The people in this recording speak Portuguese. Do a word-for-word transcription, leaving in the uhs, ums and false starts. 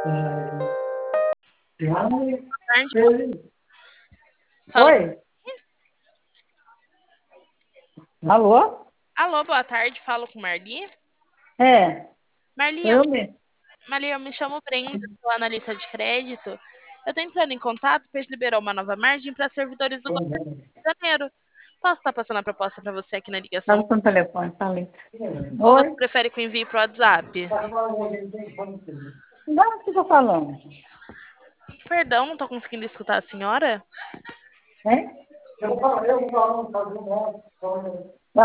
Tarde, fala. Oi? Alô? Alô, boa tarde, falo com Marli. É, Marli, sou eu, eu mesmo. Marli, eu me chamo Brenda, sou analista de crédito. Eu tô entrando em contato, pois liberou uma nova margem para servidores do Banco de Janeiro. Posso estar passando a proposta para você aqui na ligação? Estava no telefone, tá ali. Ou você Oi? prefere que eu envie pro WhatsApp? Da onde que tá falando? Perdão, não tô conseguindo escutar a senhora. Hein? Eu vou falar, eu vou falar,